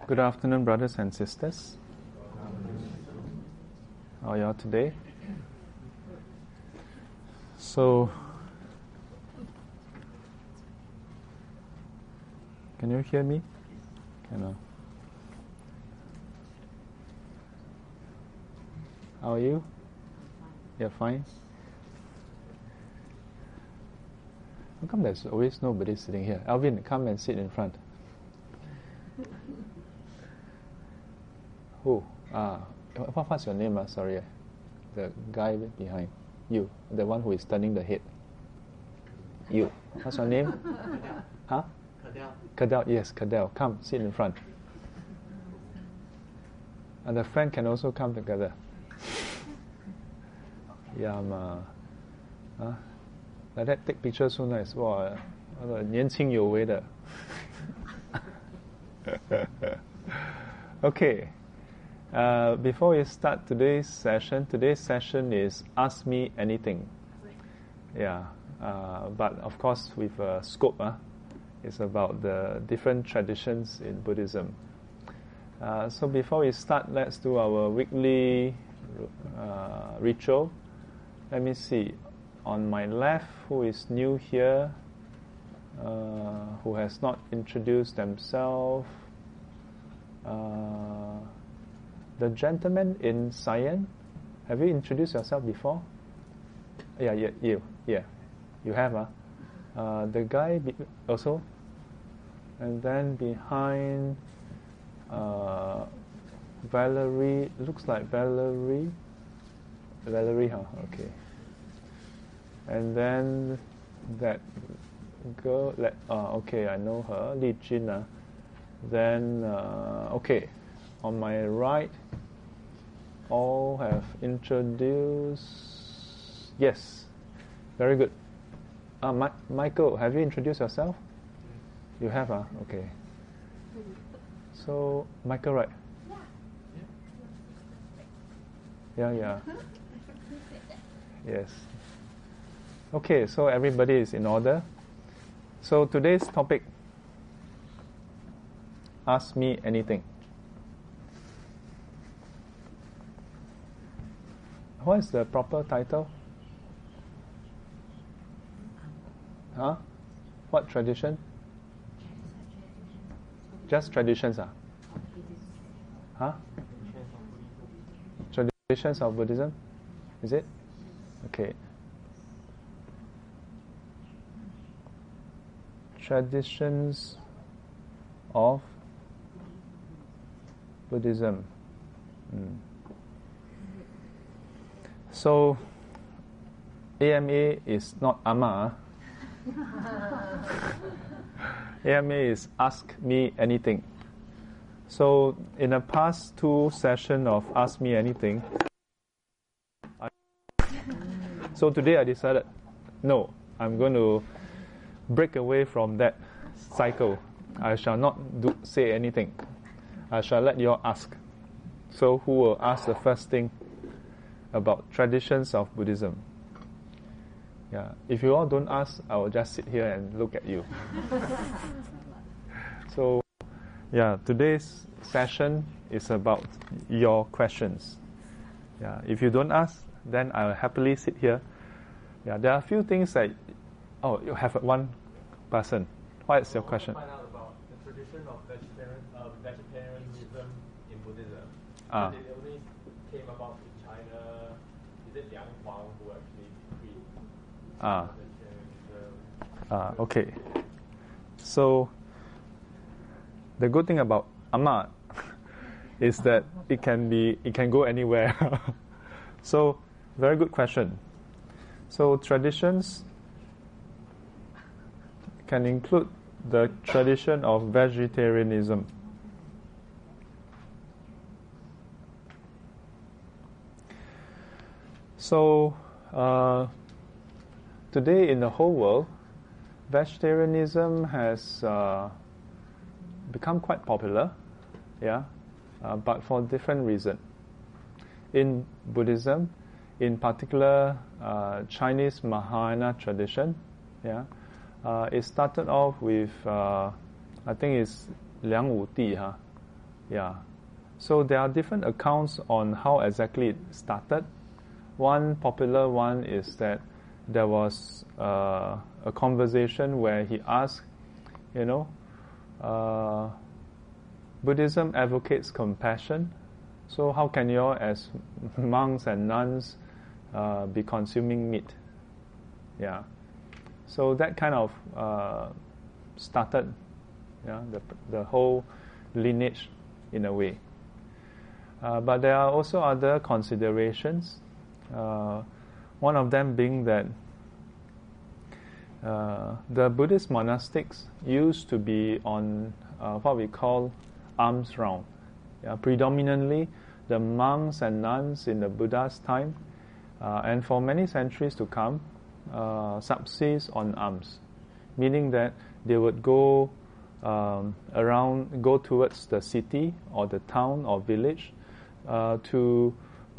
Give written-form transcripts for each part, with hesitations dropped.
Good afternoon, brothers and sisters. How are you all today? So, can you hear me? Can How are you? You're fine? How come there's always nobody sitting here? Alvin, come and sit in front. Who? What's your name? Sorry. The guy behind. You. The one who is turning the head. You. What's your name? Huh? Kadel. Yes, Kadel. Come, sit in front. And the friend can also come together. Yama. Huh? Like that, take pictures so nice. Wow, 年轻有为的. Okay. Before we start today's session is Ask Me Anything. Yeah. But of course with a scope. It's about the different traditions in Buddhism. So before we start, let's do our weekly ritual. Let me see. On my left, who is new here, who has not introduced themselves, the gentleman in Siam, have you introduced yourself before? Yeah, you have, the guy also, and then behind, Valerie, looks like Valerie, okay. And then that girl, okay, I know her, Li Jin. Then, okay, on my right, all have introduced. Yes, very good. Michael, have you introduced yourself? You have, okay. So, Michael, right? Yeah. Yes. Okay, so everybody is in order. So today's topic, Ask Me Anything. What is the proper title? Huh? What tradition? Just traditions, Huh? Traditions of Buddhism? Is it? Okay. Traditions of Buddhism. So, AMA is not Ama. AMA is Ask Me Anything. So, in the past 2 sessions of Ask Me Anything, so today I decided, no, I'm going to break away from that cycle. I shall not say anything. I shall let you all ask. So who will ask the first thing about traditions of Buddhism? Yeah. If you all don't ask, I will just sit here and look at you. So, yeah, today's session is about your questions. Yeah. If you don't ask, then I'll happily sit here. Yeah. There are a few things that. Oh, you have one person. What is your question? I want to find out about the tradition of vegetarianism in Buddhism. It only came about in China. Is it Liang Huang who actually decreed vegetarianism? Okay. So the good thing about Amma is that it can go anywhere. So very good question. So traditions can include the tradition of vegetarianism. So today in the whole world, vegetarianism has become quite popular, but for different reasons. In Buddhism, in particular Chinese Mahayana tradition, it started off with I think it's Liang Wu Di, Yeah. So there are different accounts on how exactly it started. One popular one is that there was a conversation where he asked, Buddhism advocates compassion, so how can you all as monks and nuns be consuming meat? Yeah. So that kind of started the whole lineage in a way. But there are also other considerations. One of them being that the Buddhist monastics used to be on what we call alms round. Predominantly, the monks and nuns in the Buddha's time, and for many centuries to come, subsist on alms, meaning that they would go towards the city or the town or village to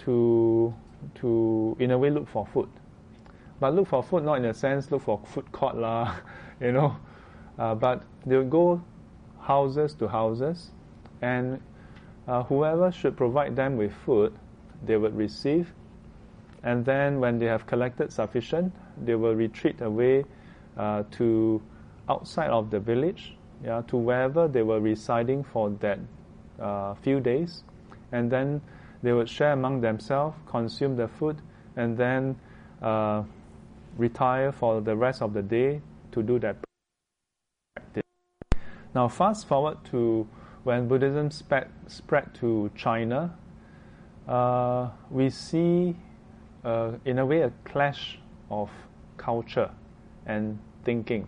in a way look for food. But look for food not in a sense look for food court lah, but they would go houses to houses, and whoever should provide them with food, they would receive, and then when they have collected sufficient, they will retreat away to outside of the village, to wherever they were residing for that few days, and then they would share among themselves, consume the food, and then retire for the rest of the day to do that practice. Now fast forward to when Buddhism spread to China, we see in a way a clash of culture and thinking.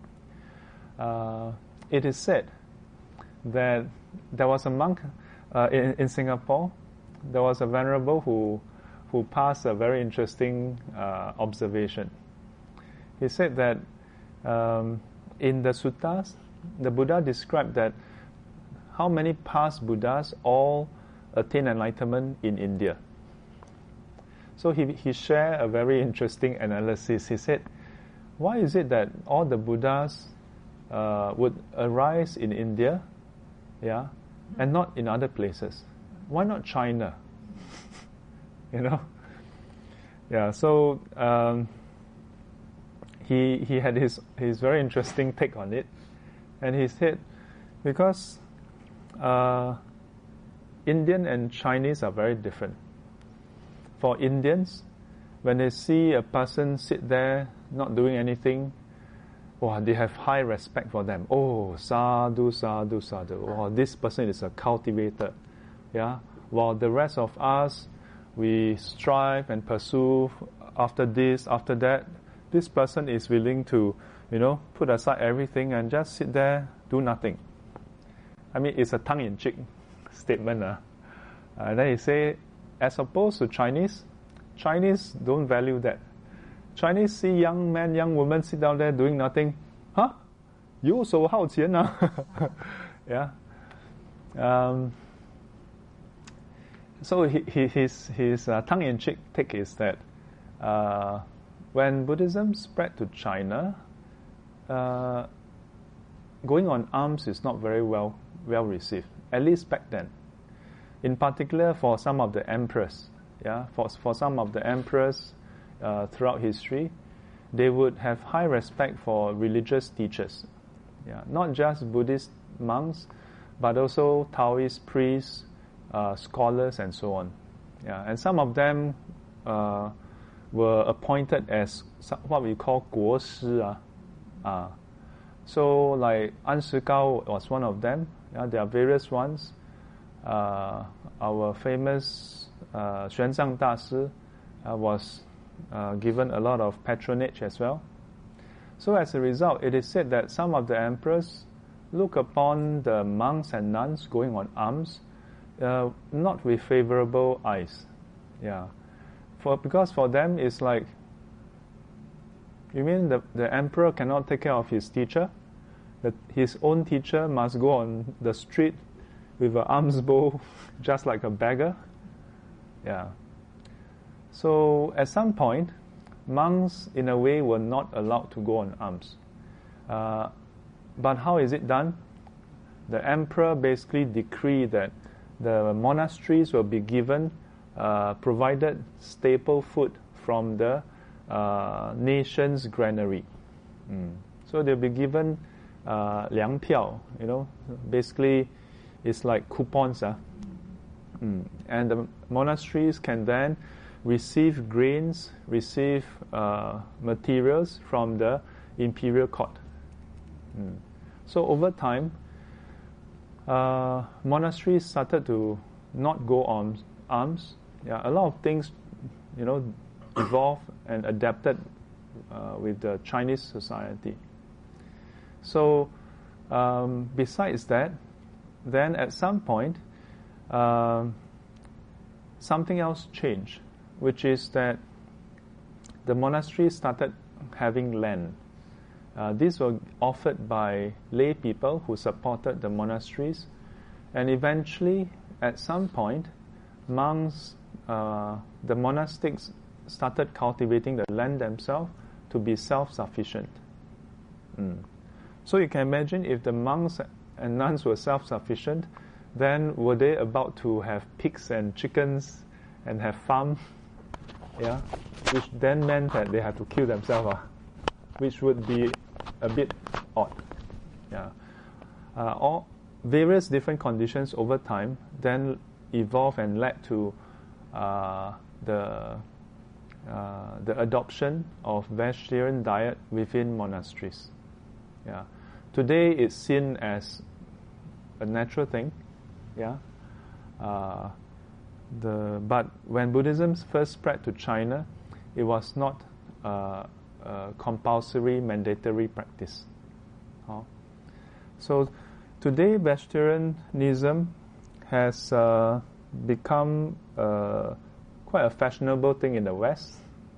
It is said that there was a monk in Singapore. There was a venerable who passed a very interesting observation. He said that in the suttas, the Buddha described that how many past Buddhas all attained enlightenment in India. So he shared a very interesting analysis. He said, why is it that all the Buddhas would arise in India, and not in other places? Why not China? So he had his very interesting take on it, and he said because Indian and Chinese are very different. For Indians, when they see a person sit there not doing anything, they have high respect for them. Oh, sadhu, sadhu, sadhu. Oh, this person is a cultivator. While the rest of us, we strive and pursue after this, after that. This person is willing to, put aside everything and just sit there, do nothing. I mean, it's a tongue-in-cheek statement. And then he say, as opposed to Chinese don't value that. Chinese see young men, young women sit down there doing nothing. Huh? 游手好闲啊. Yeah. So his tongue-in-cheek take is that when Buddhism spread to China, going on alms is not very well received, at least back then. In particular, for some of the emperors, for some of the emperors throughout history, they would have high respect for religious teachers, not just Buddhist monks, but also Taoist priests, scholars, and so on. And some of them were appointed as what we call 国师. So like An Shigao was one of them. There are various ones. Our famous Xuanzang Dashi was given a lot of patronage as well. So as a result, it is said that some of the emperors look upon the monks and nuns going on alms not with favorable eyes. Because for them it's like, you mean the emperor cannot take care of his teacher? That his own teacher must go on the street with an alms bowl just like a beggar? So at some point, monks in a way were not allowed to go on alms. But how is it done? the emperor basically decreed that the monasteries will be given provided staple food from the nation's granary. So they'll be given 粮票, basically it's like coupons. And the monasteries can then receive grains, receive materials from the imperial court. So over time, monasteries started to not go on arms. A lot of things, evolved and adapted with the Chinese society. So besides that, then at some point, something else changed, which is that the monasteries started having land. These were offered by lay people who supported the monasteries, and eventually, at some point, monks, the monastics started cultivating the land themselves to be self-sufficient. So you can imagine if the monks and nuns were self-sufficient, then were they about to have pigs and chickens and have farm? Which then meant that they had to kill themselves, which would be a bit odd. All various different conditions over time then evolved and led to the adoption of vegetarian diet within monasteries. Today it's seen as a natural thing. But when Buddhism first spread to China, it was not a compulsory, mandatory practice. So today, vegetarianism has become quite a fashionable thing in the West.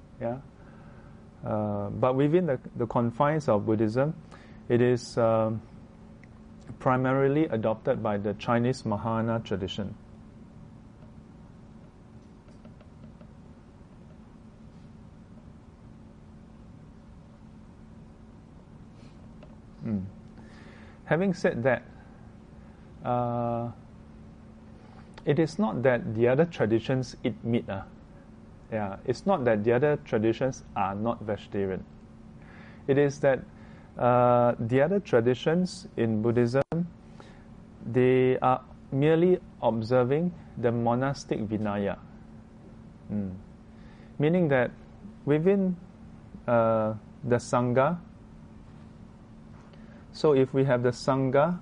But within the confines of Buddhism, it is primarily adopted by the Chinese Mahayana tradition. Having said that, it is not that the other traditions eat meat. It's not that the other traditions are not vegetarian. It is that the other traditions in Buddhism, they are merely observing the monastic Vinaya. Meaning that within the Sangha, so if we have the Sangha,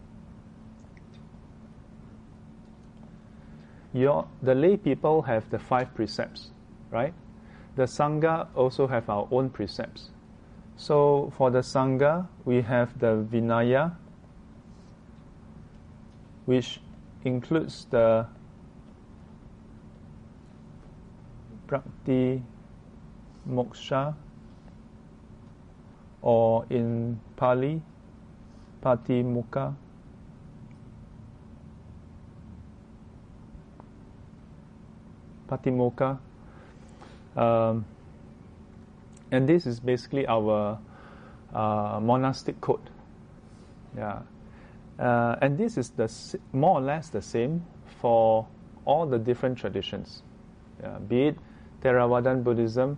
the lay people have the 5 precepts, right? The Sangha also have our own precepts. So for the Sangha, we have the Vinaya, which includes the Prakti Moksha, or in Pali, Patimokkha. Patimokkha. And this is basically our monastic code. And this is more or less the same for all the different traditions, be it Theravadan Buddhism,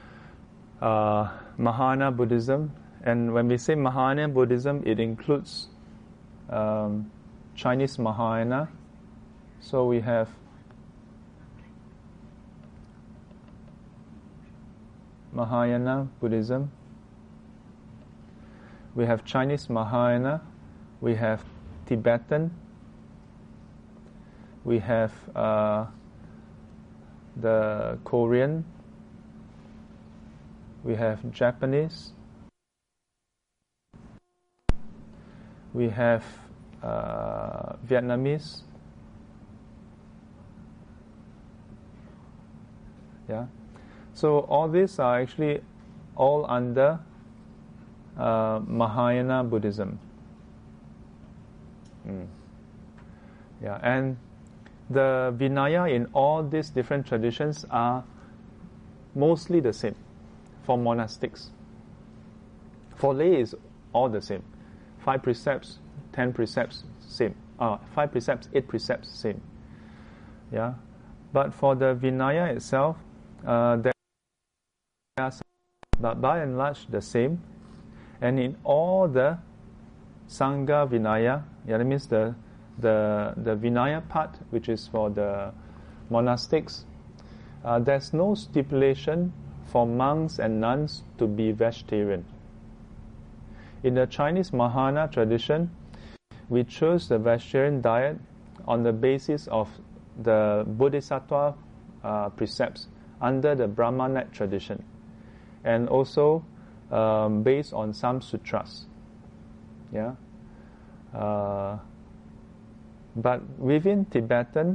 Mahayana Buddhism. And when we say Mahayana Buddhism, it includes Chinese Mahayana. So we have Mahayana Buddhism, we have Chinese Mahayana, we have Tibetan, we have the Korean, we have Japanese, we have Vietnamese. So all these are actually all under Mahayana Buddhism. And the Vinaya in all these different traditions are mostly the same for monastics. For lay is all the same. 5 precepts, 10 precepts, same. 5 precepts, 8 precepts, same. Yeah, but for the Vinaya itself, there are some, but by and large the same. And in all the Sangha Vinaya, that means the Vinaya part, which is for the monastics, there's no stipulation for monks and nuns to be vegetarian. In the Chinese Mahayana tradition, we chose the vegetarian diet on the basis of the Bodhisattva precepts under the Brahmanet tradition, and also based on some sutras. Yeah. But within Tibetan,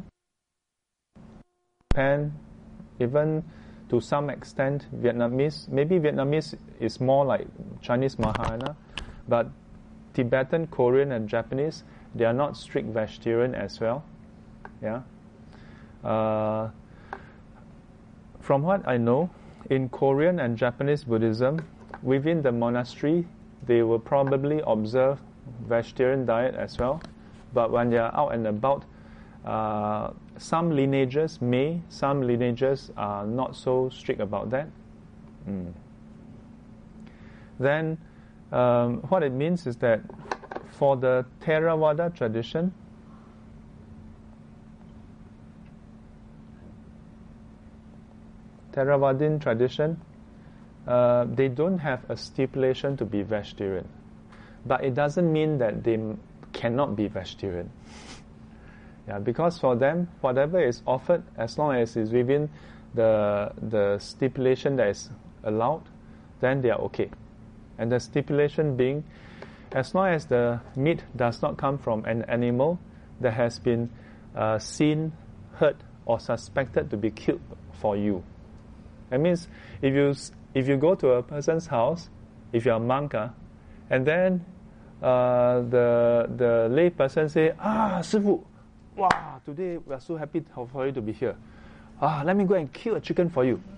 Japan, even to some extent Vietnamese, maybe Vietnamese is more like Chinese Mahayana, but Tibetan, Korean and Japanese, they are not strict vegetarian as well. Yeah. From what I know, in Korean and Japanese Buddhism, within the monastery, they will probably observe vegetarian diet as well. But when they are out and about, some lineages may, some lineages are not so strict about that. Then, what it means is that for the Theravada tradition, Theravadin tradition, they don't have a stipulation to be vegetarian. But it doesn't mean that they cannot be vegetarian. Yeah, because for them, whatever is offered, as long as it's within the stipulation that is allowed, then they are okay. And the stipulation being, as long as the meat does not come from an animal that has been seen, heard, or suspected to be killed for you. That means if you go to a person's house, if you're a monk, and then the lay person say, Sifu, wow, today we are so happy for you to be here. Let me go and kill a chicken for you.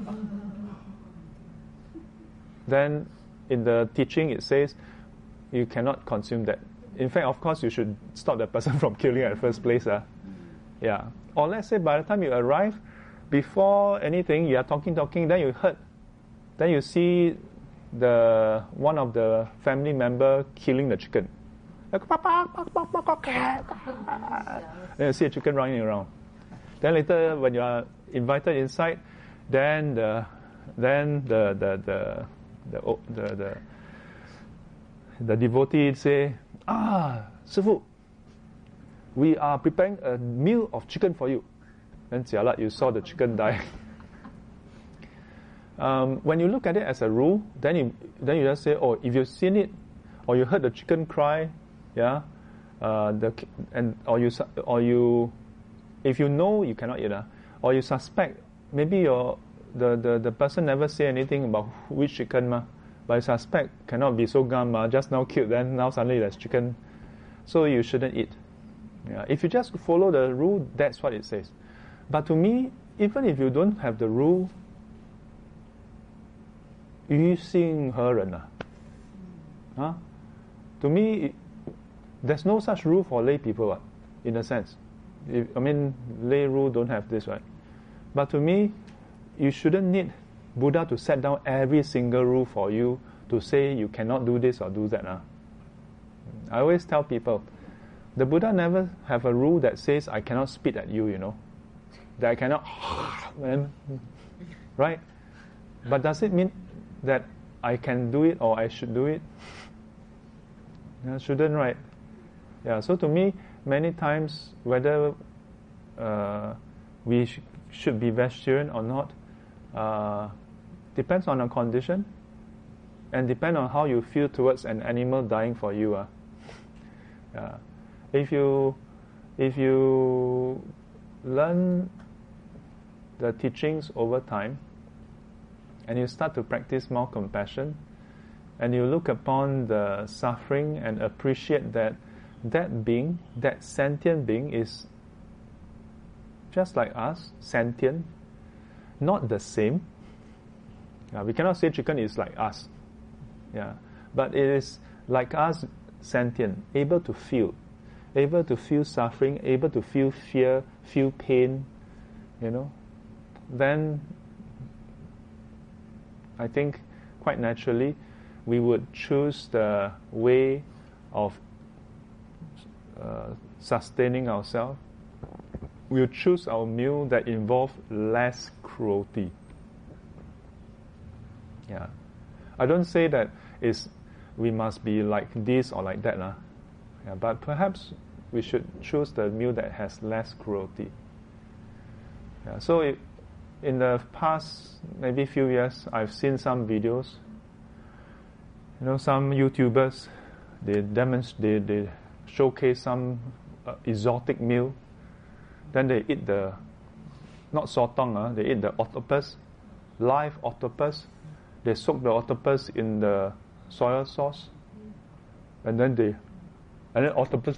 Then in the teaching it says you cannot consume that. In fact, of course, you should stop the person from killing at the first place. Yeah. Or let's say by the time you arrive, before anything, you are talking, then you heard, then you see one of the family member killing the chicken. Then you see a chicken running around. Then later, when you are invited inside, then the devotee say, Sifu, we are preparing a meal of chicken for you. Then jialat, you saw the chicken die. When you look at it as a rule, then you just say, if you've seen it, or you heard the chicken cry, yeah, if you know you cannot eat, or you suspect, maybe the person never say anything about which chicken, but you suspect cannot be so gum, just now killed, then now suddenly there's chicken, so you shouldn't eat. Yeah, if you just follow the rule, that's what it says. But to me, even if you don't have the rule, 于心何忍 To me, there's no such rule for lay people, in a sense. Lay rule don't have this, right? But to me, you shouldn't need Buddha to set down every single rule for you to say you cannot do this or do that. I always tell people, the Buddha never have a rule that says I cannot spit at you, that I cannot, right? But does it mean that I can do it or I should do it? Shouldn't, right? Yeah. So to me, many times whether we should be vegetarian or not depends on a condition and depends on how you feel towards an animal dying for you. If you learn the teachings over time and you start to practice more compassion and you look upon the suffering and appreciate that being, that sentient being is just like us, sentient, not the same. We cannot say chicken is like us. But it is like us, sentient, able to feel. able to feel suffering, able to feel fear, feel pain, then I think quite naturally we would choose the way of sustaining ourselves. We'll choose our meal that involve less cruelty. Yeah, I don't say that we must be like this or like that, yeah, but perhaps we should choose the meal that has less cruelty. Yeah, so in the past maybe few years, I've seen some videos. Some YouTubers, they showcase some exotic meal. Then they eat not sotong, they eat the octopus, live octopus. They soak the octopus in the soy sauce, and then octopus,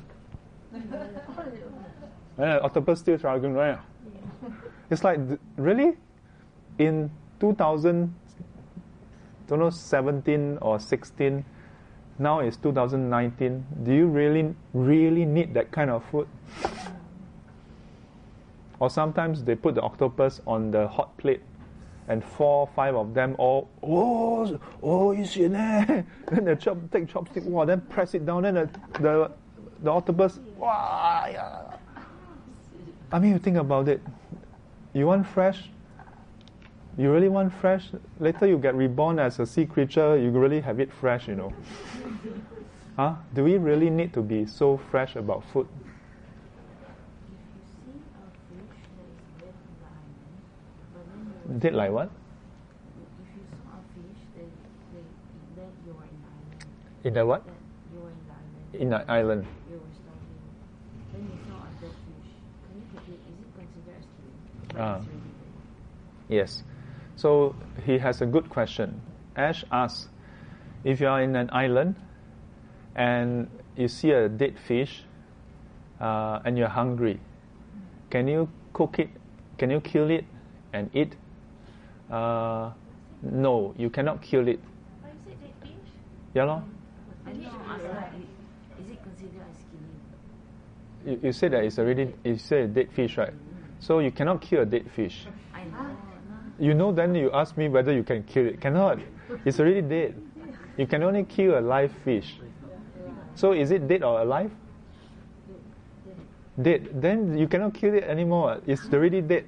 octopus still struggling, right? It's like, really? In 2017 or 16, now it's 2019. Do you really need that kind of food? Or sometimes they put the octopus on the hot plate, and 4 or 5 of them all, you see there. Then they take chopstick, then press it down, then the octopus, yeah. I mean, you think about it. You want fresh? You really want fresh? Later you get reborn as a sea creature, you really have it fresh, Huh? Do we really need to be so fresh about food? Did like what? If you saw a fish, then you were in island. In the what? You were in the island. In the island. You were starving. Then you saw a dead fish. Can you cook it? Is it considered as killing? Yes. So he has a good question. Ash asks, if you are in an island and you see a dead fish and you're hungry, can you cook it? Can you kill it and eat? No, you cannot kill it. But you said dead fish? Yeah, lor. I need to ask that. Is it considered as killing? You said that you said dead fish, right? So you cannot kill a dead fish. I know. Then you ask me whether you can kill it. Cannot. It's already dead. You can only kill a live fish. So is it dead or alive? Dead. Then you cannot kill it anymore. It's already dead.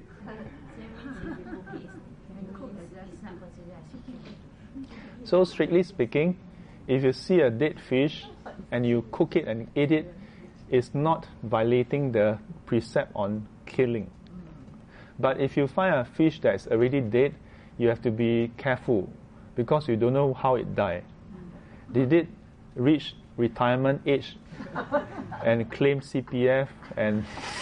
So strictly speaking, if you see a dead fish and you cook it and eat it, it's not violating the precept on killing. But if you find a fish that is already dead, you have to be careful because you don't know how it died. Did it reach retirement age and claim CPF and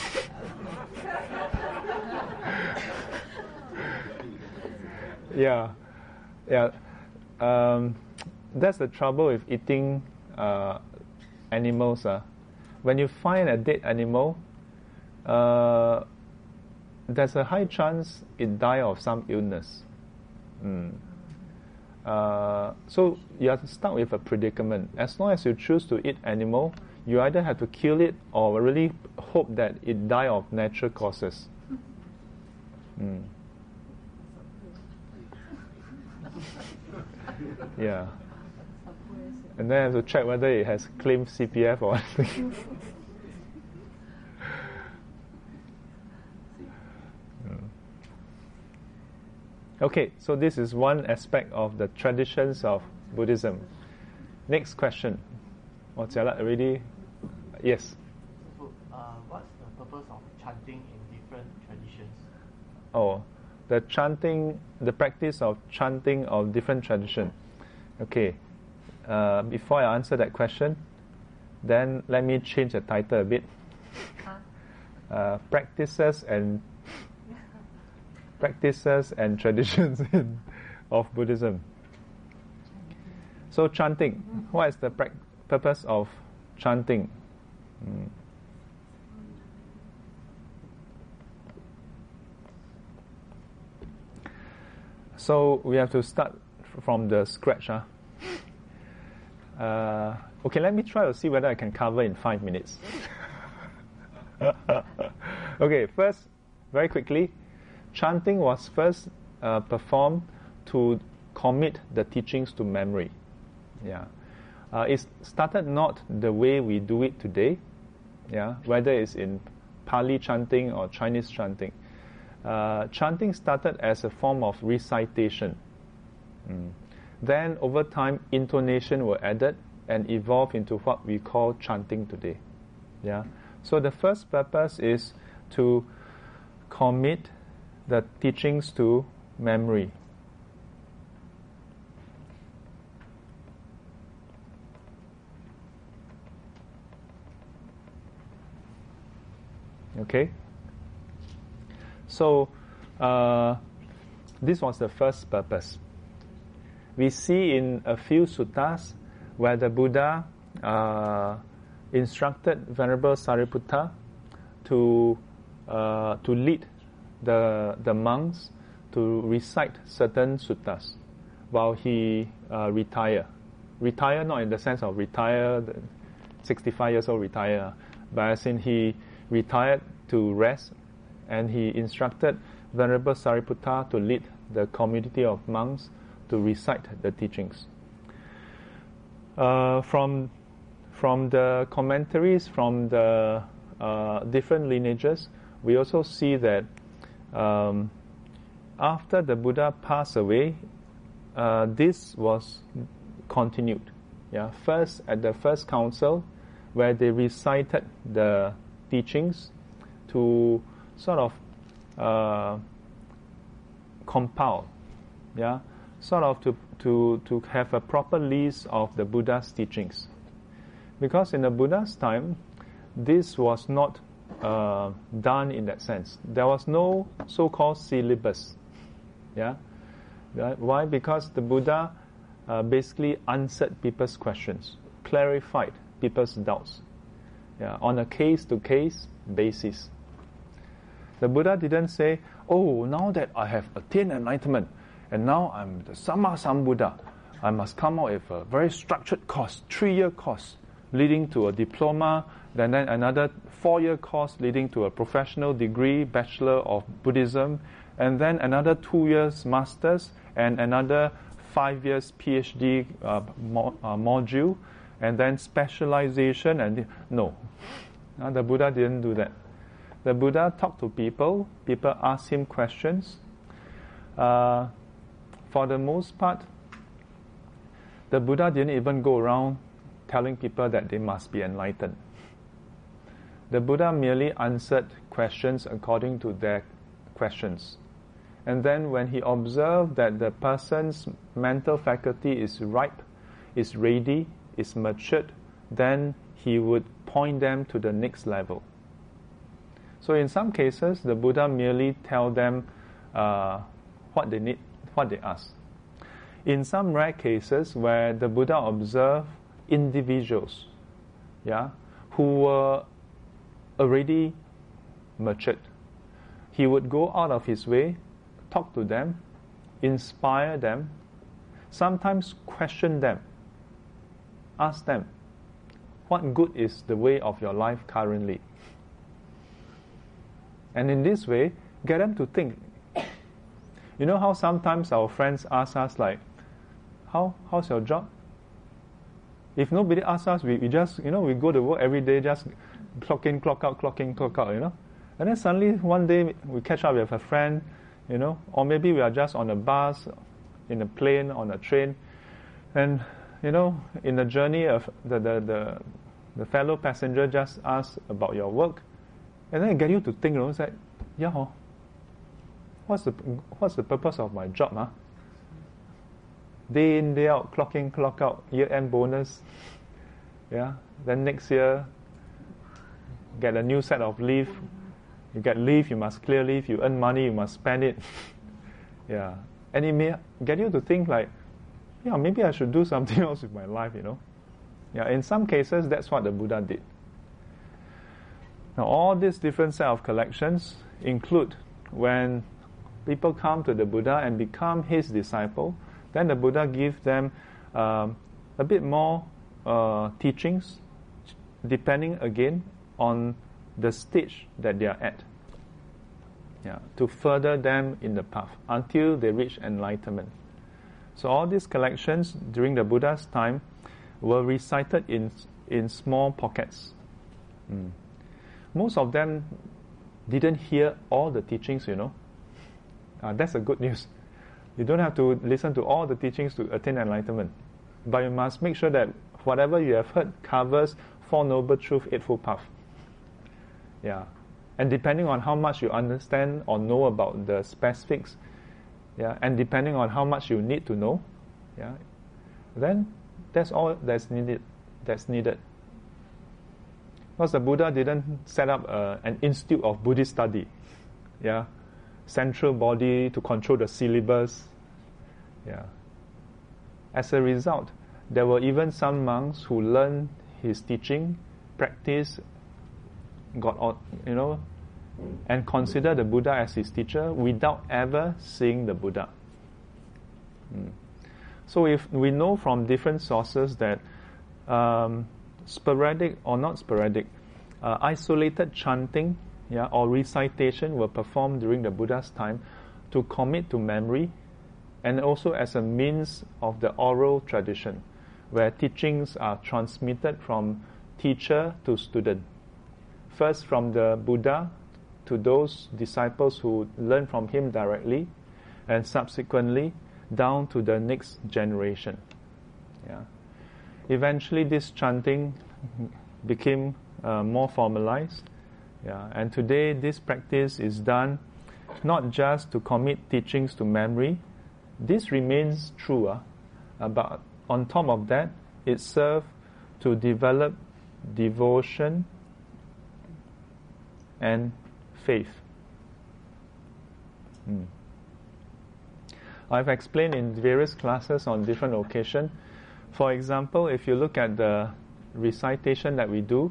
yeah. That's the trouble with eating animals. When you find a dead animal, there's a high chance it die of some illness. So you are stuck with a predicament. As long as you choose to eat animal, you either have to kill it or really hope that it die of natural causes. Yeah. And then I have to check whether it has claimed CPF or anything. Okay, so this is one aspect of the traditions of Buddhism. Next question. Jialat already? Yes. So, what's the purpose of chanting in different traditions? The practice of chanting of different tradition. Okay. Before I answer that question, then let me change the title a bit. Practices and traditions of Buddhism. So chanting. What is the purpose of chanting? So we have to start from the scratch. Okay, let me try to see whether I can cover in 5 minutes. Okay, first, very quickly, chanting was first performed to commit the teachings to memory. Yeah, it started not the way we do it today. Yeah, whether it's in Pali chanting or Chinese chanting. Chanting started as a form of recitation. Then, over time, intonation were added and evolved into what we call chanting today. Yeah. So the first purpose is to commit the teachings to memory. Okay. So this was the first purpose. We see in a few suttas where the Buddha instructed Venerable Sariputta to lead the monks to recite certain suttas while he retire. Retire not in the sense of retire, 65 years old retire, but as in he retired to rest, and he instructed Venerable Sariputta to lead the community of monks to recite the teachings. From the commentaries from the different lineages, we also see that after the Buddha passed away, this was continued. Yeah, first at the first council, where they recited the teachings to sort of compile, yeah, sort of to have a proper list of the Buddha's teachings. Because in the Buddha's time, this was not done in that sense. There was no so-called syllabus. Yeah, why? Because the Buddha basically answered people's questions, clarified people's doubts, yeah, on a case-to-case basis. The Buddha didn't say, "Oh, now that I have attained enlightenment, and now I'm the Sammasambuddha, I must come out with a very structured course, 3-year course, leading to a diploma, then another 4-year course leading to a professional degree, Bachelor of Buddhism, and then another 2 years Masters, and another 5 years PhD module, and then specialization." And no, the Buddha didn't do that. The Buddha talked to people asked him questions. For the most part, the Buddha didn't even go around telling people that they must be enlightened. The Buddha merely answered questions according to their questions. And then when he observed that the person's mental faculty is ripe, is ready, is matured, then he would point them to the next level. So in some cases, the Buddha merely tell them what they need, what they ask. In some rare cases where the Buddha observed individuals, yeah, who were already matured, he would go out of his way, talk to them, inspire them, sometimes question them, ask them, what good is the way of your life currently? And in this way, get them to think. You know how sometimes our friends ask us like, how's your job? If nobody asks us, we just, we go to work every day, just clock in, clock out, clock in, clock out, And then suddenly one day we catch up with a friend, or maybe we are just on a bus, in a plane, on a train, and, in the journey of the fellow passenger just asks about your work, and then it get you to think, it's like, yeah, what's the purpose of my job, huh? Day in, day out, clock in, clock out, year-end bonus, yeah. Then next year, get a new set of leave. You get leave, you must clear leave. You earn money, you must spend it. Yeah, and it may get you to think like, yeah, maybe I should do something else with my life, Yeah, in some cases, that's what the Buddha did. Now, all these different set of collections include when people come to the Buddha and become his disciple, then the Buddha gives them a bit more teachings, depending again on the stage that they are at, to further them in the path until they reach enlightenment. So all these collections during the Buddha's time were recited in small pockets. Most of them didn't hear all the teachings, That's a good news. You don't have to listen to all the teachings to attain enlightenment. But you must make sure that whatever you have heard covers Four Noble Truths, Eightfold Path. And depending on how much you understand or know about the specifics, and depending on how much you need to know, then that's all that's needed. Because the Buddha didn't set up an institute of Buddhist study, central body to control the syllabus. As a result, there were even some monks who learned his teaching, practiced, and considered the Buddha as his teacher without ever seeing the Buddha. So if we know from different sources that sporadic or not sporadic, isolated chanting or recitation were performed during the Buddha's time to commit to memory, and also as a means of the oral tradition, where teachings are transmitted from teacher to student. First from the Buddha to those disciples who learn from him directly, and subsequently down to the next generation. Eventually this chanting became more formalized, and today this practice is done not just to commit teachings to memory. This remains true, but on top of that, it serves to develop devotion and faith. I've explained in various classes on different occasions. For example, if you look at the recitation that we do,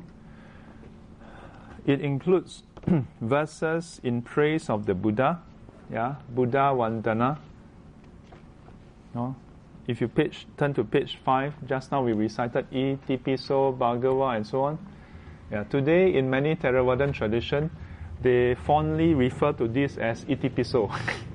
it includes verses in praise of the Buddha, Buddha Vandana. If you turn to page 5, just now we recited Iti Piso, Bhagava, and so on. Today, in many Theravadan tradition, they fondly refer to this as Iti Piso.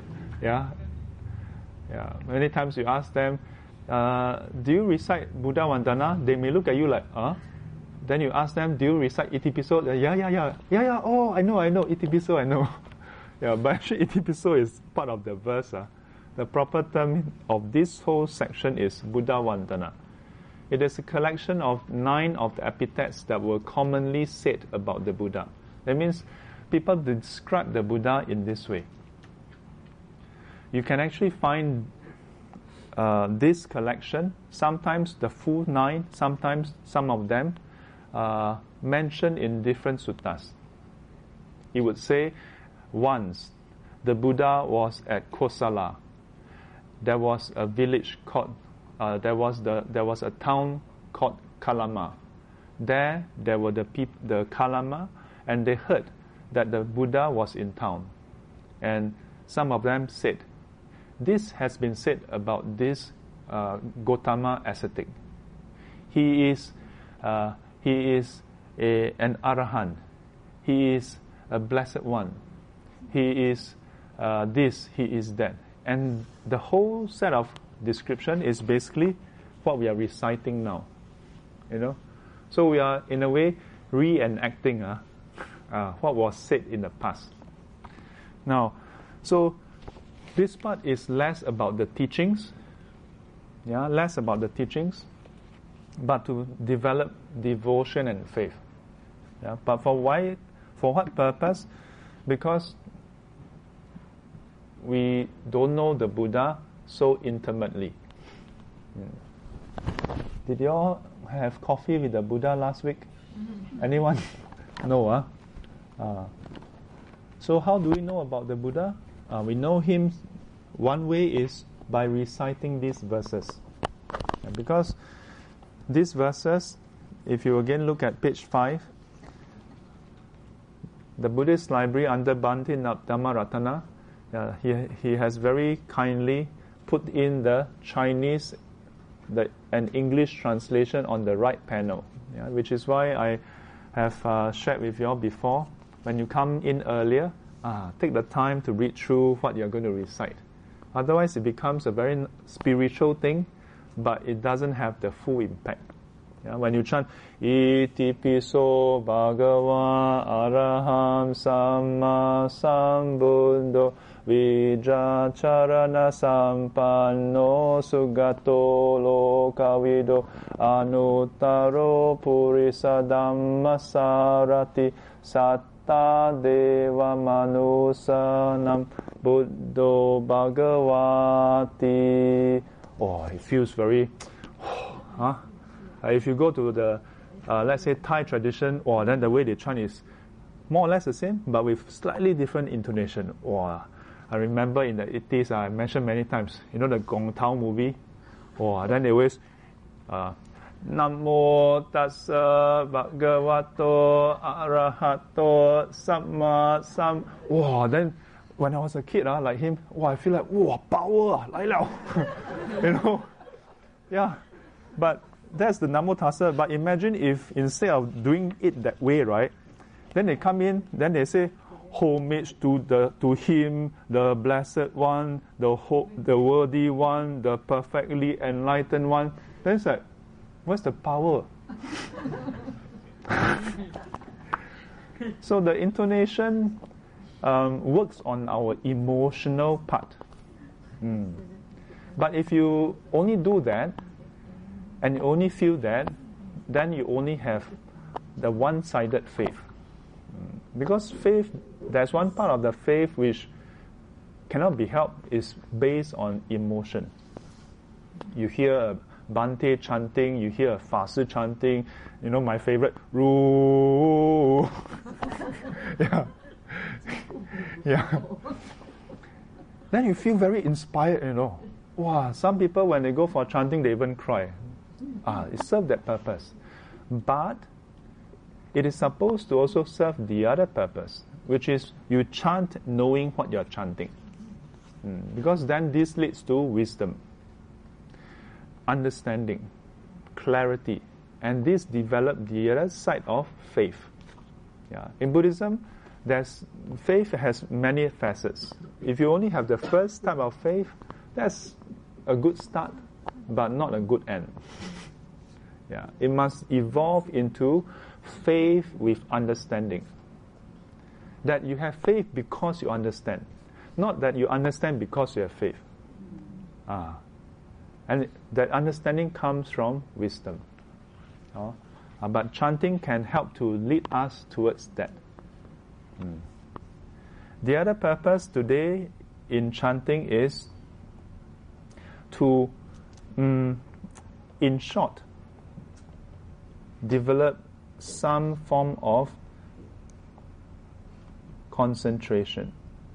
Many times you ask them, do you recite Buddha Vandana? They may look at you like, Then you ask them, do you recite Iti Piso? Yeah, oh, I know, Iti Piso, I know. But actually Iti Piso is part of the verse. The proper term of this whole section is Buddha Vandana. It is a collection of 9 of the epithets that were commonly said about the Buddha. That means people describe the Buddha in this way. You can actually find this collection, sometimes the full 9, sometimes some of them, mentioned in different suttas. It would say, once the Buddha was at Kosala. There was a village called, there was a town called Kalama. There were the Kalama, and they heard that the Buddha was in town. And some of them said, this has been said about this Gotama ascetic. He is an arahant. He is a blessed one. He is this, he is that. And the whole set of description is basically what we are reciting now. So we are, in a way, reenacting what was said in the past. Now, so this part is less about the teachings, but to develop devotion and faith. But for what purpose? Because we don't know the Buddha so intimately. Did you all have coffee with the Buddha last week? Anyone? No, So how do we know about the Buddha? We know him, one way is by reciting these verses. Because these verses, if you again look at page 5, the Buddhist library under Bhante Dhammaratana, he has very kindly put in the Chinese and English translation on the right panel, which is why have shared with you all before. When you come in earlier, take the time to read through what you're going to recite. Otherwise, it becomes a very spiritual thing, but it doesn't have the full impact. Yeah, when you chant, Iti piso bhagava araham samma sambuddho vijacharana sampanno sugato lokavido anuttaro purisa dhammasarati satta deva manusanam buddho bhagavati. Oh, it feels very... if you go to the, let's say, Thai tradition, then the way they chant is more or less the same, but with slightly different intonation. I remember in the 80s, I mentioned many times, you know the Gong Tao movie? Then they always, Namo tassa bhagavato arahato samma sam. Then when I was a kid, like him, I feel like, power, 来了. You know? Yeah. But that's the Namo Tassa. But imagine if instead of doing it that way, right? Then they come in, then they say, homage to him, the blessed one, the worthy one, the perfectly enlightened one. Then it's like, where's the power? So the intonation works on our emotional part. But if you only do that, and you only feel that, then you only have the one-sided faith. Because faith, there's one part of the faith which cannot be helped, is based on emotion. You hear a Bante chanting, you hear a Fa-Si chanting, you know my favorite, Ru. Yeah. Then you feel very inspired, you know. Some people when they go for chanting, they even cry. It serves that purpose. But it is supposed to also serve the other purpose, which is you chant knowing what you're chanting. Because then this leads to wisdom, understanding, clarity, and this develops the other side of faith. In Buddhism, faith has many facets. If you only have the first type of faith, that's a good start, but not a good end. It must evolve into faith with understanding. That you have faith because you understand, not that you understand because you have faith. And that understanding comes from wisdom. But chanting can help to lead us towards that. The other purpose today in chanting is to, in short, develop some form of concentration.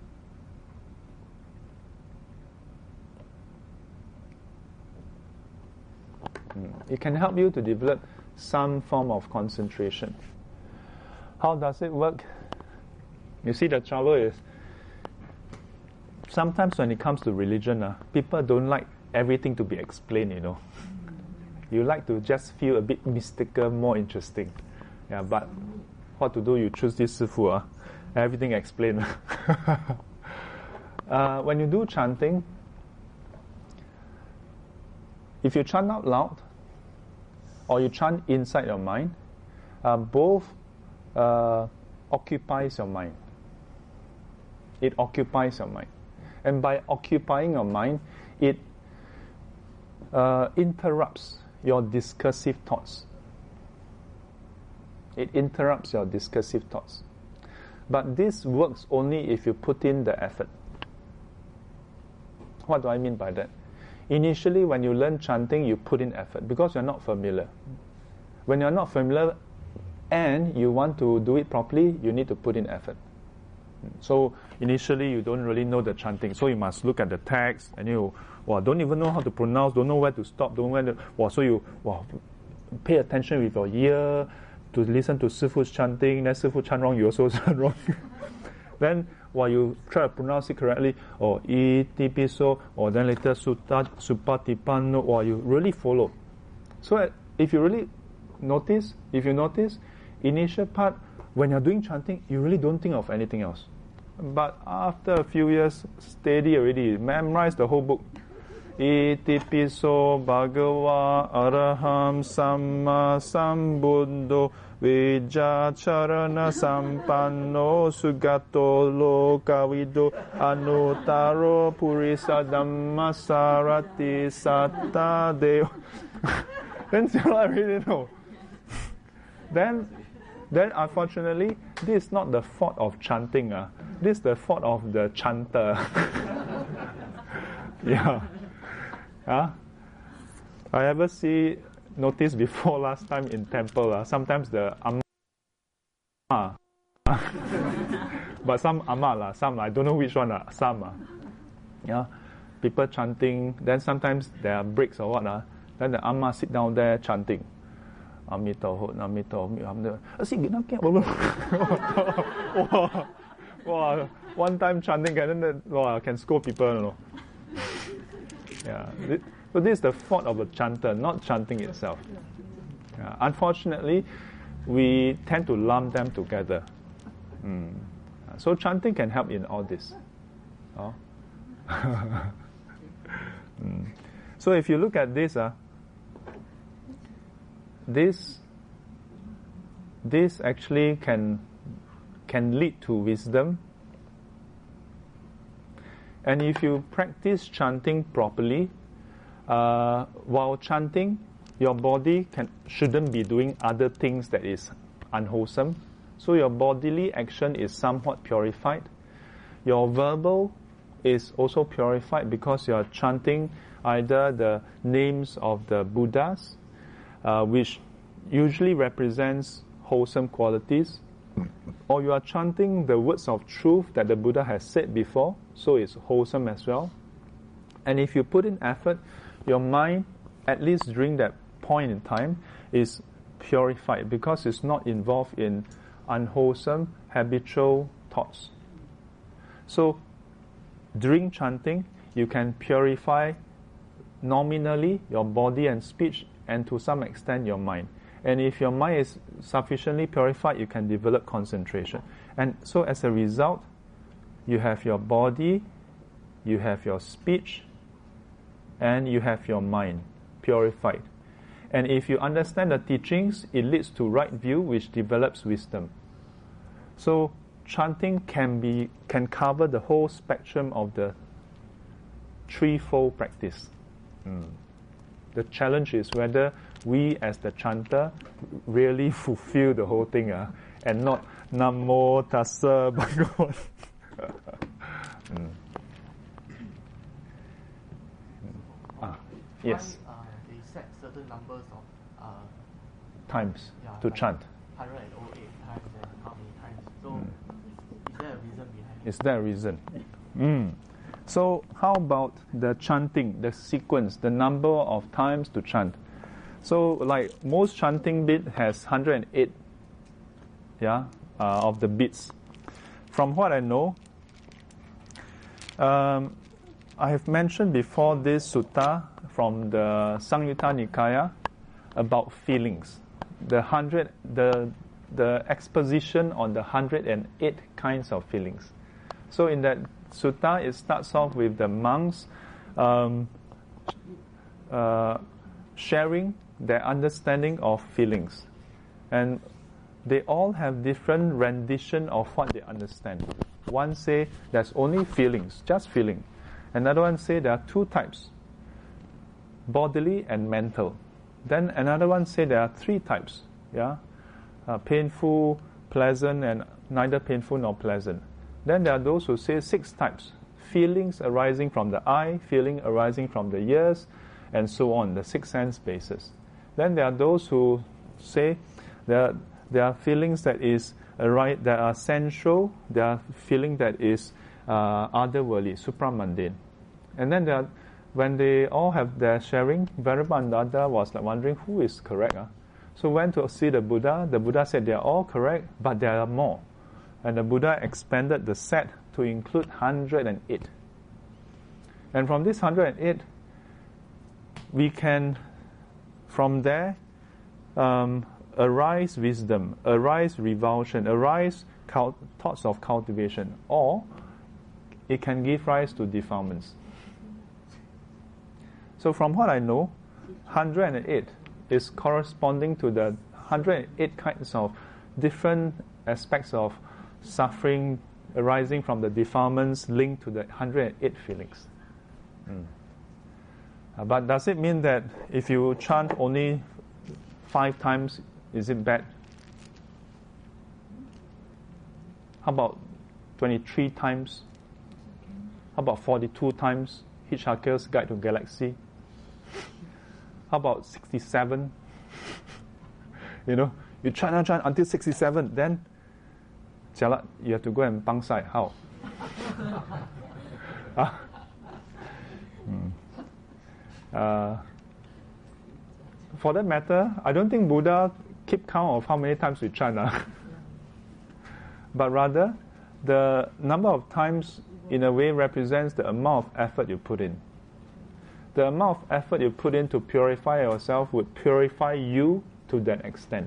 It can help you to develop some form of concentration. How does it work? You see, the trouble is, sometimes when it comes to religion, people don't like everything to be explained, you know. You like to just feel a bit mystical, more interesting. But what to do? You choose this Sifu, everything explained. When you do chanting, if you chant out loud, or you chant inside your mind, both occupies your mind. It occupies your mind. And by occupying your mind, it interrupts your discursive thoughts. It interrupts your discursive thoughts. But this works only if you put in the effort. What do I mean by that? Initially, when you learn chanting, you put in effort because you're not familiar. When you're not familiar and you want to do it properly, you need to put in effort. So initially, you don't really know the chanting, so you must look at the text and you don't even know how to pronounce, don't know where to stop, don't know where to, so you pay attention with your ear to listen to Sifu's chanting. Then Sifu chant wrong, you also chant wrong. Then you try to pronounce it correctly, iti piso, or then later supatipanno, you really follow. So if you notice, initial part, when you're doing chanting, you really don't think of anything else. But after a few years, steady already, memorize the whole book. Iti piso bhagava araham samma sambuddho vijacharana sampanno sugato lokavido anutaro purisa dhammasarati satta deva. Then I really know. Then unfortunately, this is not the fault of chanting. This is the fault of the chanter. Yeah. I ever noticed before last time in temple, sometimes the amma, but some amma, some I don't know which one, some. Yeah, people chanting, then sometimes there are breaks or what, then the amma sit down there chanting. Amito, wow, one time chanting and then can scold people, you know. Yeah, so this is the fault of the chanter, not chanting itself. Yeah. Unfortunately, we tend to lump them together. So chanting can help in all this. Oh. So if you look at this, this actually can lead to wisdom. And if you practice chanting properly, while chanting, your body shouldn't be doing other things that is unwholesome. So your bodily action is somewhat purified. Your verbal is also purified because you are chanting either the names of the Buddhas, which usually represents wholesome qualities, or you are chanting the words of truth that the Buddha has said before, so it's wholesome as well. And if you put in effort, your mind, at least during that point in time, is purified because it's not involved in unwholesome, habitual thoughts. So, during chanting, you can purify nominally your body and speech, and to some extent your mind. And if your mind is sufficiently purified, you can develop concentration. And so as a result, you have your body, you have your speech, and you have your mind purified. And if you understand the teachings, it leads to right view, which develops wisdom. So chanting can cover the whole spectrum of the threefold practice. The challenge is whether we as the chanter really fulfill the whole thing and not Namo Tassa Bhagavata. Yes. They set certain numbers of times to chant. 108 times and how many times. So is there a reason behind it? Is there a reason? So how about the chanting, the sequence, the number of times to chant? So like most chanting beat has 108 of the beats. From what I know, I have mentioned before this sutta from the Samyutta Nikaya about feelings. The exposition on the 108 kinds of feelings. So in that sutta, it starts off with the monks sharing their understanding of feelings. And they all have different rendition of what they understand. One say there's only feelings, just feeling. Another one say there are two types, bodily and mental. Then another one say there are three types, painful, pleasant, and neither painful nor pleasant. Then there are those who say 6 types, feelings arising from the eye, feeling arising from the ears, and so on, the 6 sense basis. Then there are those who say there are feelings that are sensual, there are feelings that is otherworldly, supramundane. And then when they all have their sharing, Venerable was like wondering who is correct. So went to see the Buddha. The Buddha said they are all correct, but there are more. And the Buddha expanded the set to include 108. And from this 108, we can, from there, arise wisdom, arise revulsion, arise thoughts of cultivation, or it can give rise to defilements. So from what I know, 108 is corresponding to the 108 kinds of different aspects of suffering arising from the defilements linked to the 108 feelings. But does it mean that if you chant only 5 times, is it bad? How about 23 times? How about 42 times? Hitchhiker's Guide to Galaxy. How about 67? You chant until 67, then jialat, you have to go and bangsai. How? For that matter, I don't think Buddha keep count of how many times we chant. But rather, the number of times in a way represents the amount of effort you put in. The amount of effort you put in to purify yourself would purify you to that extent.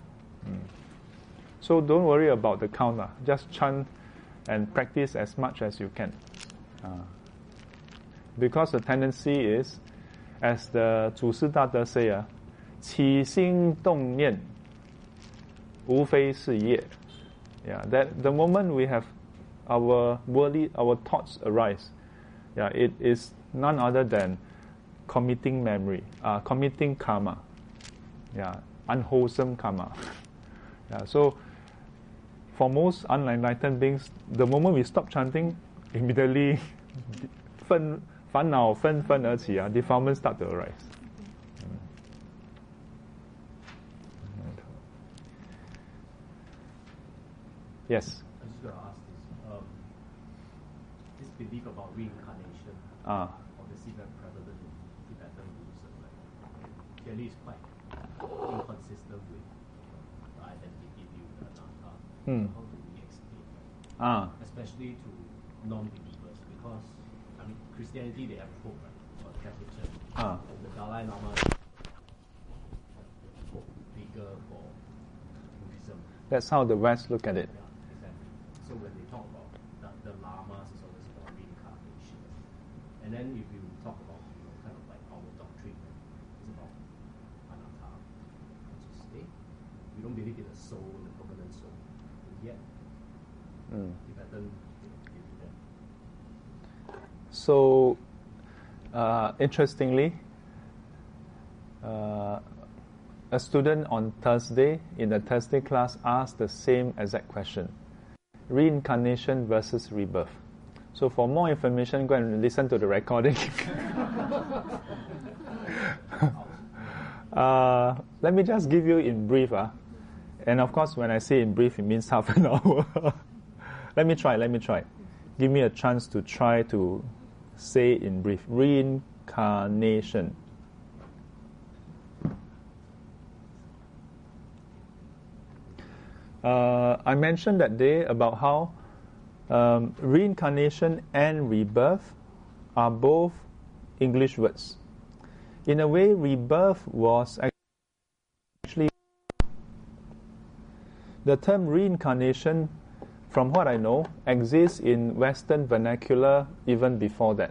So don't worry about the count. Just chant and practice as much as you can. Because the tendency is, as the 祖师大德 say, 起心动念无非是业. That the moment we have our thoughts arise, it is none other than committing memory, committing karma, unwholesome karma. So for most unenlightened beings, the moment we stop chanting, immediately 烦恼纷纷而起, defilements start to arise. Yes. I just got to ask this belief about reincarnation, obviously very prevalent in Tibetan Buddhism, clearly it's quite inconsistent with the identity view, the Anatta. How do we explain that? Especially to non-believers, because Christianity, they have hope, right? Or the Catholic Church. The Dalai Lama is hope figure for Buddhism. That's how the West look at it. So when they talk about the lamas, it's always about reincarnation. And then if you talk about kind of like our doctrine, it's about anatta, which is state. We don't believe in a soul, the permanent soul. And yet, Tibetan believe that. So, interestingly, a student on Thursday in the Thursday class asked the same exact question. Reincarnation versus rebirth. So for more information, go and listen to the recording. Let me just give you in brief. And of course, when I say in brief, it means half an hour. Let me try. Give me a chance to try to say in brief. Reincarnation. I mentioned that day about how reincarnation and rebirth are both English words. In a way, rebirth was actually the term reincarnation, from what I know, exists in Western vernacular even before that.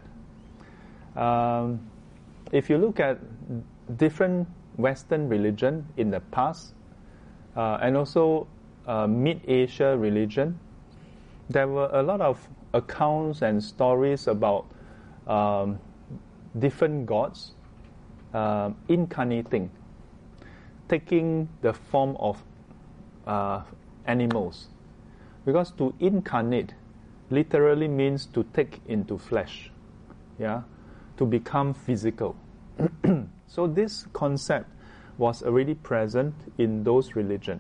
If you look at different Western religion in the past, and also Mid-Asia religion, there were a lot of accounts and stories about different gods incarnating, taking the form of animals. Because to incarnate literally means to take into flesh, to become physical. So this concept was already present in those religions.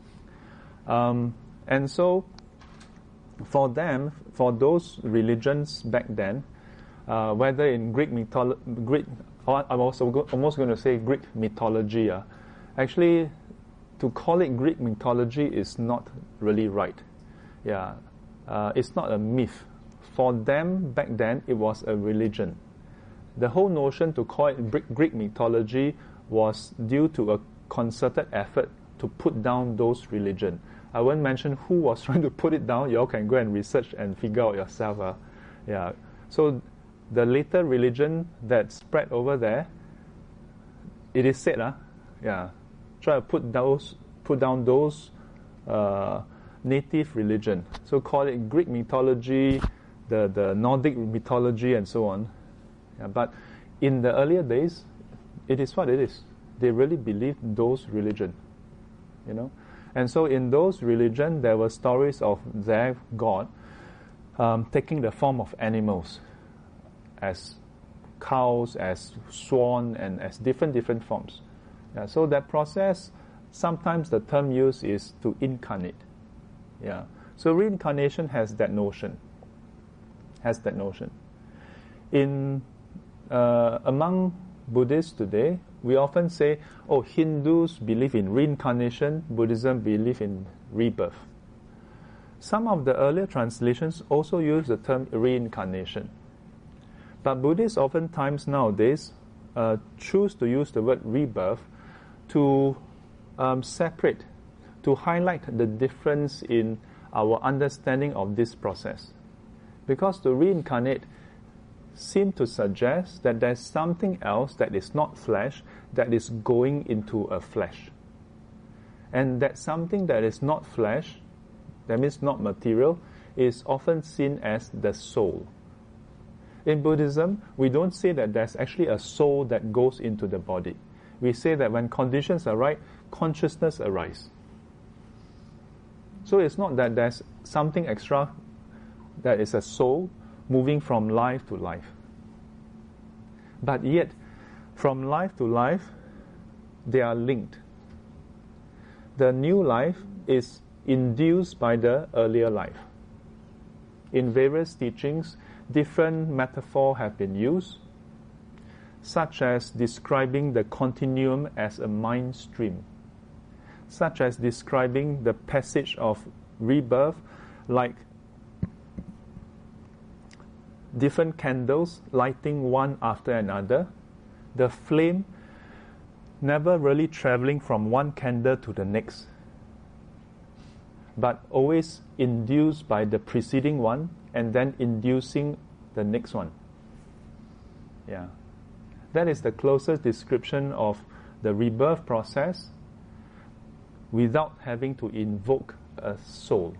And so, for them, for those religions back then, whether in Greek mythology, I'm also almost going to say Greek mythology. Actually, to call it Greek mythology is not really right. It's not a myth. For them back then, it was a religion. The whole notion to call it Greek mythology was due to a concerted effort to put down those religion. I won't mention who was trying to put it down. You all can go and research and figure out yourself. Yeah. So the later religion that spread over there, it is said, try to put down those native religion. So call it Greek mythology, the Nordic mythology, and so on. Yeah, but in the earlier days, it is what it is. They really believed those religion, And so in those religion, there were stories of their god taking the form of animals, as cows, as swan, and as different forms. Yeah, so that process, sometimes the term used is to incarnate. Yeah. So reincarnation has that notion. In among Buddhists today, we often say, Hindus believe in reincarnation, Buddhism believe in rebirth. Some of the earlier translations also use the term reincarnation. But Buddhists oftentimes nowadays choose to use the word rebirth to separate, to highlight the difference in our understanding of this process. Because to reincarnate seem to suggest that there's something else that is not flesh that is going into a flesh. And that something that is not flesh, that means not material, is often seen as the soul. In Buddhism, we don't say that there's actually a soul that goes into the body. We say that when conditions are right, consciousness arises. So it's not that there's something extra that is a soul moving from life to life. But yet, from life to life, they are linked. The new life is induced by the earlier life. In various teachings, different metaphors have been used, such as describing the continuum as a mind stream, such as describing the passage of rebirth like different candles lighting one after another, the flame never really traveling from one candle to the next, but always induced by the preceding one and then inducing the next one. Yeah. That is the closest description of the rebirth process without having to invoke a soul.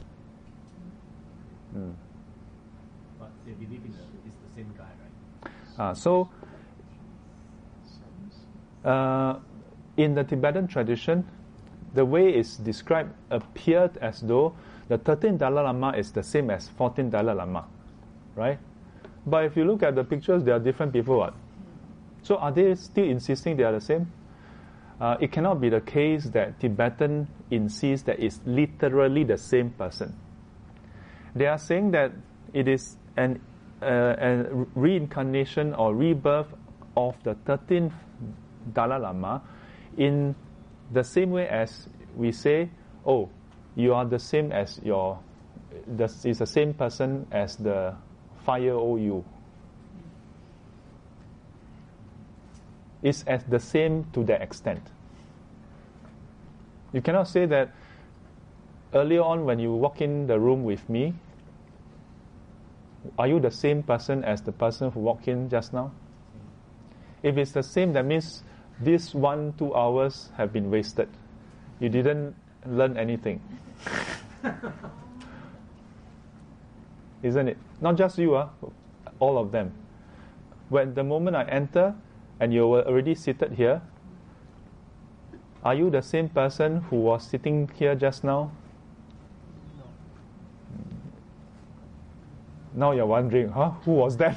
But they believe it's the same guy, right? In the Tibetan tradition, the way it's described appeared as though the 13th Dalai Lama is the same as 14th Dalai Lama, right? But if you look at the pictures, they are different people. What? So are they still insisting they are the same? It cannot be the case that Tibetan insists that it's literally the same person. They are saying that it is a reincarnation or rebirth of the 13th Dalai Lama in the same way as we say, you are the same as is the same person as the 5-year-old you. It's as the same to that extent. You cannot say that earlier on when you walk in the room with me, are you the same person as the person who walked in just now? If it's the same, that means these 1-2 hours have been wasted. You didn't learn anything. Isn't it? Not just you, all of them. When the moment I enter and you were already seated here, are you the same person who was sitting here just now? Now you're wondering, who was that?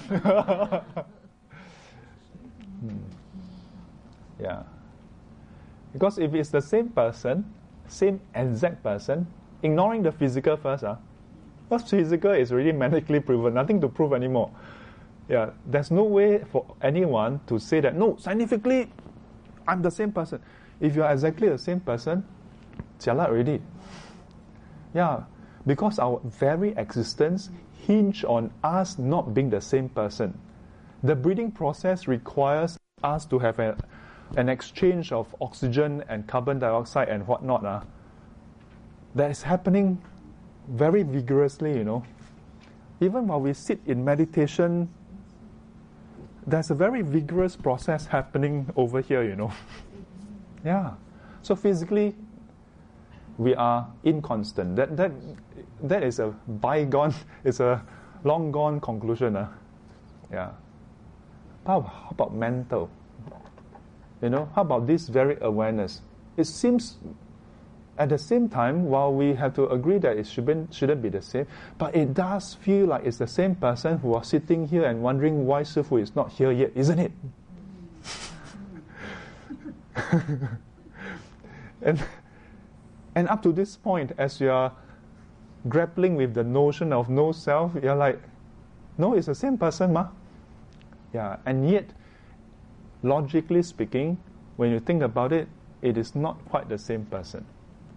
Yeah. Because if it's the same person, same exact person, ignoring the physical first, because physical is already medically proven, nothing to prove anymore. Yeah, there's no way for anyone to say that, no, scientifically, I'm the same person. If you're exactly the same person, jialat already. Yeah, because our very existence hinge on us not being the same person. The breeding process requires us to have an exchange of oxygen and carbon dioxide and whatnot, that is happening very vigorously, Even while we sit in meditation, there's a very vigorous process happening over here, Yeah. So physically, we are inconstant. That is a bygone, it's a long gone conclusion. Yeah. How about mental? How about this very awareness? It seems at the same time, while we have to agree that it shouldn't be the same, but it does feel like it's the same person who was sitting here and wondering why Sifu is not here yet, isn't it? And up to this point, as you are grappling with the notion of no self, you're like, no, it's the same person, ma. Yeah, and yet, logically speaking, when you think about it, it is not quite the same person.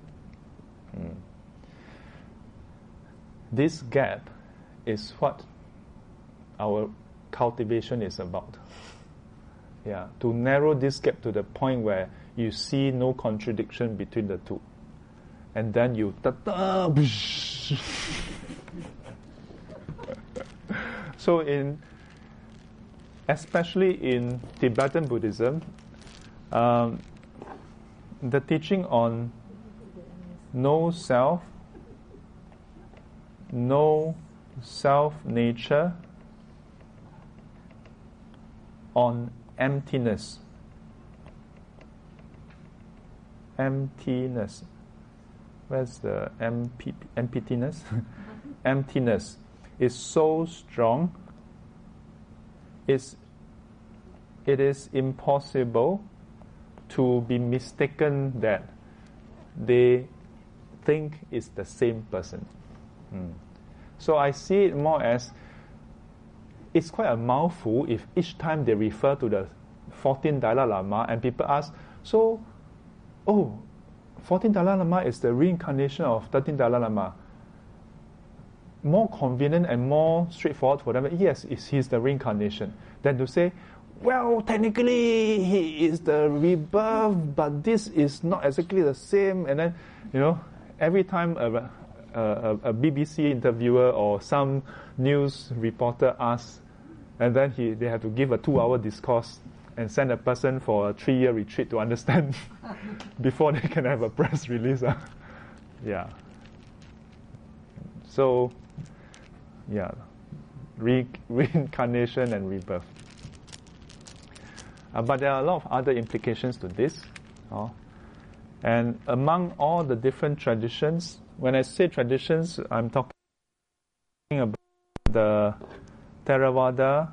This gap is what our cultivation is about. Yeah, to narrow this gap to the point where you see no contradiction between the two. And then you So especially in Tibetan Buddhism, the teaching on no self, no self-nature, on emptiness. Emptiness. Where's the emptiness? Emptiness is so strong, it is impossible to be mistaken that they think it's the same person. So I see it more as it's quite a mouthful if each time they refer to the 14th Dalai Lama and people ask, 14th Dalai Lama is the reincarnation of 13th Dalai Lama. More convenient and more straightforward for them, yes, he's the reincarnation, than to say, well, technically he is the rebirth, but this is not exactly the same. And then, every time a BBC interviewer or some news reporter asks, and then they have to give a 2-hour discourse and send a person for a 3-year retreat to understand before they can have a press release. Yeah. So, yeah, reincarnation and rebirth. But there are a lot of other implications to this. And among all the different traditions, when I say traditions, I'm talking about the Theravada,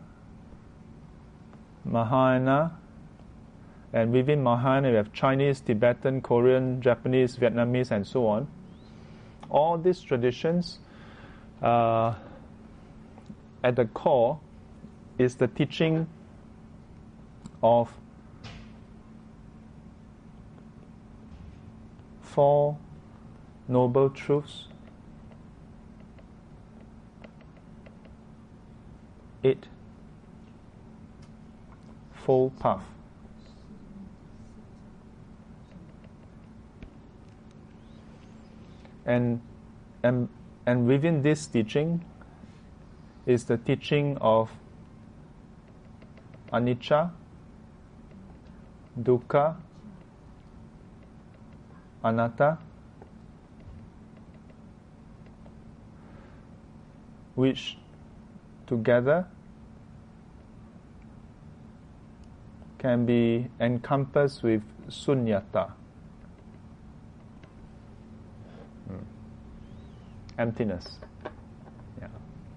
Mahayana, and within Mahayana we have Chinese, Tibetan, Korean, Japanese, Vietnamese, and so on. All these traditions, at the core, is the teaching of 4 noble truths, 8 full path. And within this teaching is the teaching of anicca, dukkha, anatta, which together can be encompassed with sunyata, emptiness. Yeah.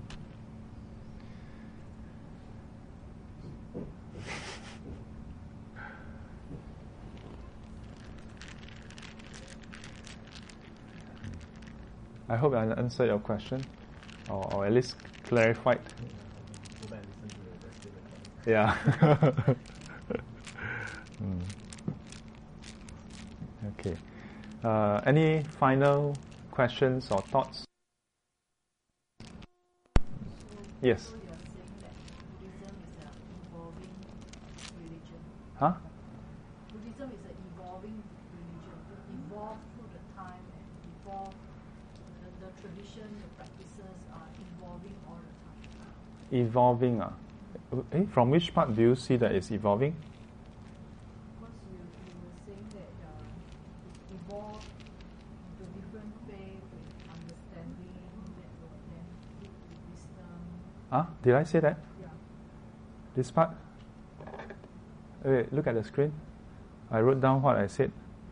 I hope I answered your question, or at least clarified. Go back and listen to the rest of the recording. Yeah. Okay. Any final questions or thoughts? Yes. So you are saying that Buddhism is an evolving religion. Huh? evolve through the time and evolve. The tradition, the practices are evolving all the time. Evolving, from which part do you see that it's evolving? Because you were saying that it evolved into different faith with understanding that will then lead to wisdom. Did I say that? Yeah. This part? Wait, look at the screen. I wrote down what I said.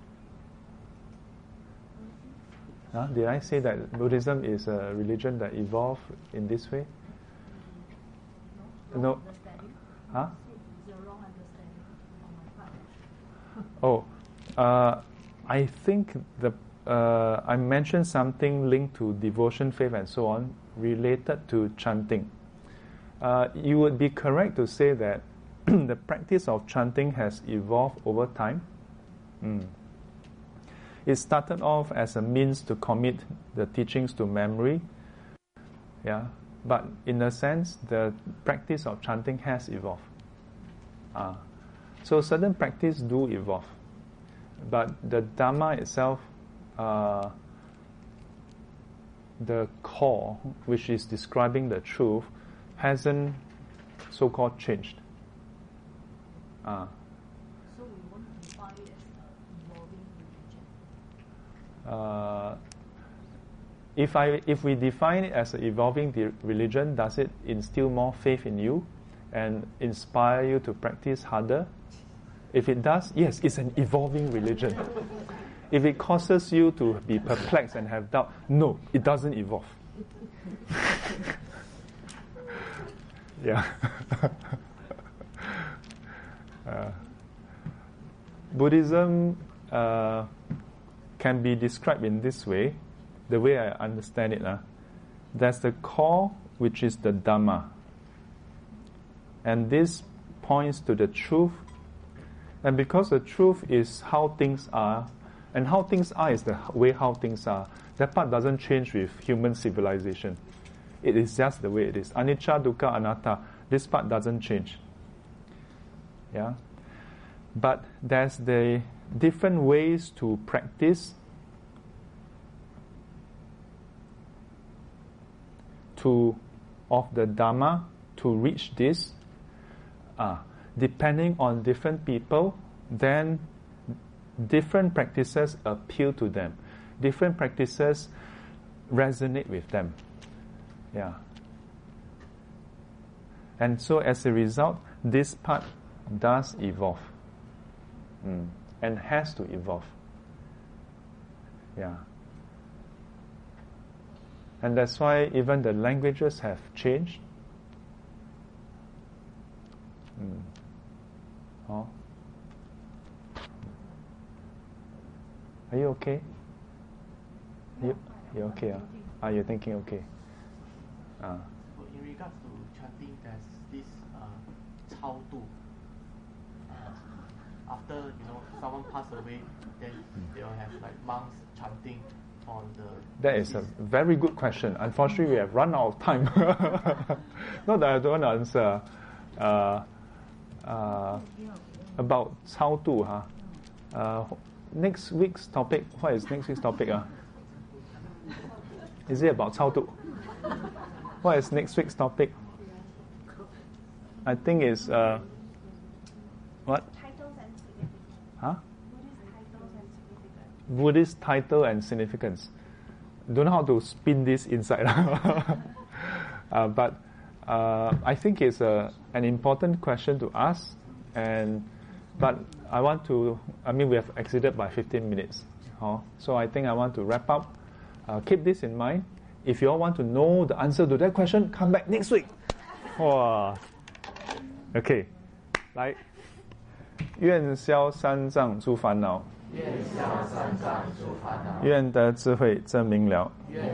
Did I say that Buddhism is a religion that evolved in this way? No. Understanding. It's a wrong understanding on my part. I think I mentioned something linked to devotion, faith, and so on, related to chanting. You would be correct to say that the practice of chanting has evolved over time. It started off as a means to commit the teachings to memory. But in a sense, the practice of chanting has evolved. So certain practices do evolve. But the Dhamma itself, the core, which is describing the truth, hasn't so-called changed. So we won't define it as an evolving religion. If we define it as an evolving religion, does it instill more faith in you and inspire you to practice harder? If it does, yes, it's an evolving religion. If it causes you to be perplexed and have doubt, no, it doesn't evolve. Buddhism can be described in this way, the way I understand it. There's the core, which is the Dhamma. And this points to the truth. And because the truth is how things are, and how things are is the way how things are, that part doesn't change with human civilization. It is just the way it is. Anicca, dukkha, anatta. This part doesn't change. But there's the different ways to practice of the Dhamma to reach this. Depending on different people, then different practices appeal to them. Different practices resonate with them. And so as a result, this part does evolve. And has to evolve. And that's why even the languages have changed. Are you okay? You're okay? You're thinking okay. So in regards to chanting, there's this Cao Du. After someone passed away, then they'll have like monks chanting on the. That is a very good question. Unfortunately, we have run out of time. Not that I don't want to answer. About Cao Du, next week's topic. What is next week's topic? Is it about Cao Du? What is next week's topic? I think it's what? Titles and significance. Buddhist title and significance. Don't know how to spin this inside. But I think it's an important question to ask. But we have exceeded by 15 minutes. So I think I want to wrap up. Keep this in mind. If you all want to know the answer to that question, come back next week. Okay. 来，愿消三障诸烦恼，愿得智慧真明了，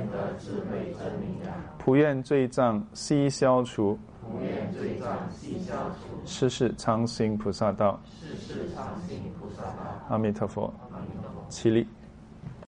普愿罪障悉消除，世世常行菩萨道。阿弥陀佛，起立。